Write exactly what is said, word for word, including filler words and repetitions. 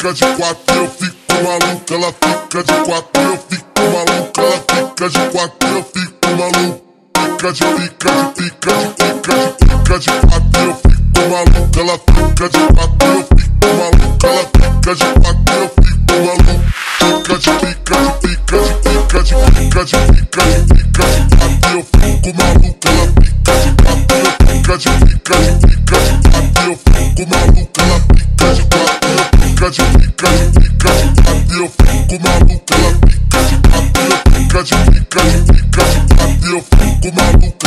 fica de quatro, eu fico maluco. Ela fica de quatro, eu fico maluco. Ela fica de quatro, eu fico maluco. Fica de fica de fica de fica de fica de quatro, eu fico maluco. Ela fica de quatro, eu fico maluco. Ela fica de quatro, eu fico maluco. Fica de fica de fica de fica de fica de fica de fica de quatro, eu fico maluco. Ela fica de quatro, eu fica de fica de fica de quatro, eu fico maluco. Ela fica de quatro, eu fica de fica de fica de quatro, eu fico maluco. Ela fica de quatro, eu fica de fica de fica de quatro, eu fico maluco.